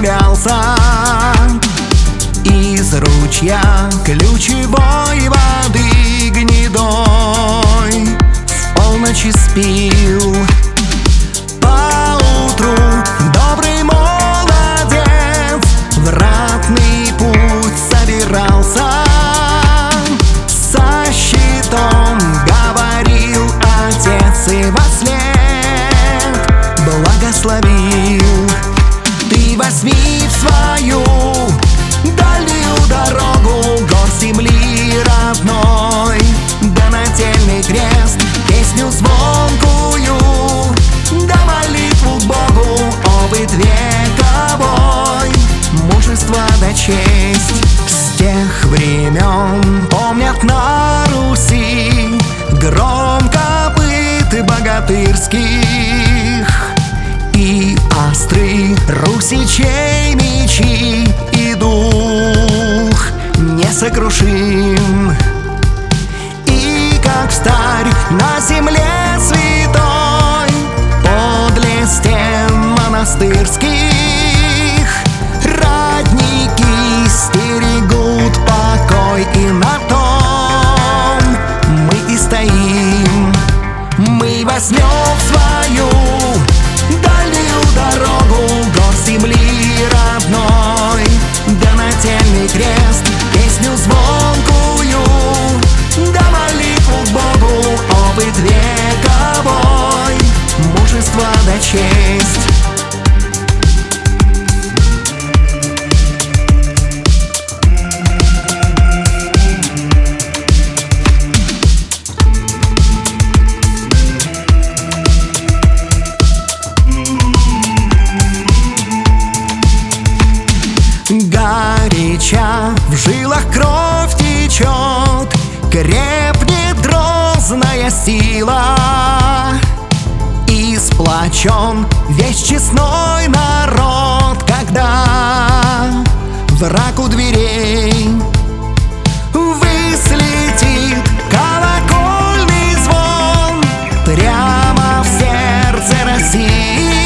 стремлялся. Из ручья ключевой воды гнедой в полночь испил. Поутру добрый молодец в ратный путь собирался. Со щитом говорил отец и вослед благословил. Ты возьми в свою дальнюю дорогу гор земли родной, да нательный крест, песню звонкую, да молитву к Богу, опыт вековой, мужество да честь. С тех времен помнят на Руси гром копыт богатырских и острый русичей мечи, и дух несокрушим. И как встарь на земле святой подле стен монастырских ратники стерегут покой, и на том мы и стоим. Мы возьмем в свою дальнюю дорогу гор земли родной, да нательный крест, песню звонкую, да молитву к Богу, опыт вековой, мужество да честь. Горяча в жилах кровь течет, крепнет грозная сила. И сплочен весь честной народ, когда враг у дверей. Выслетит колокольный звон прямо в сердце России.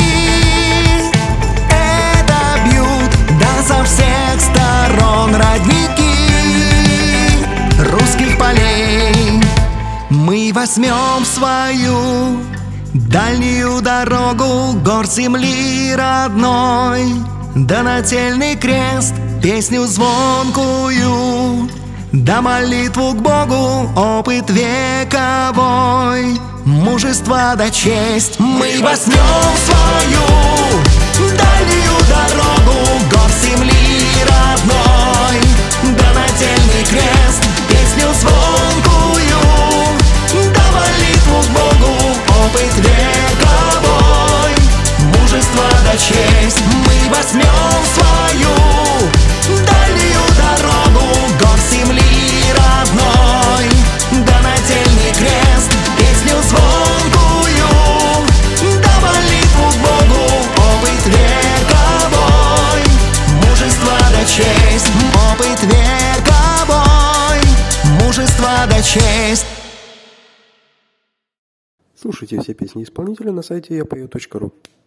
Со всех сторон родники русских полей. Мы возьмем свою дальнюю дорогу гор земли родной, да нательный крест, песню звонкую, да молитву к Богу, опыт вековой, мужество да честь. Мы возьмем свою дальнюю дорогу гор земли родной, да нательный крест, песню звонкую, да молитву к Богу, опыт вековой, мужество да честь. Мы возьмем свою дальнюю дорогу гор земли родной, да нательный крест, песню звонкую, да молитву к Богу, опыт вековой, мужество да честь. Опыт вековой, мужество да честь. Слушайте все песни исполнителя на сайте yapayot.ru.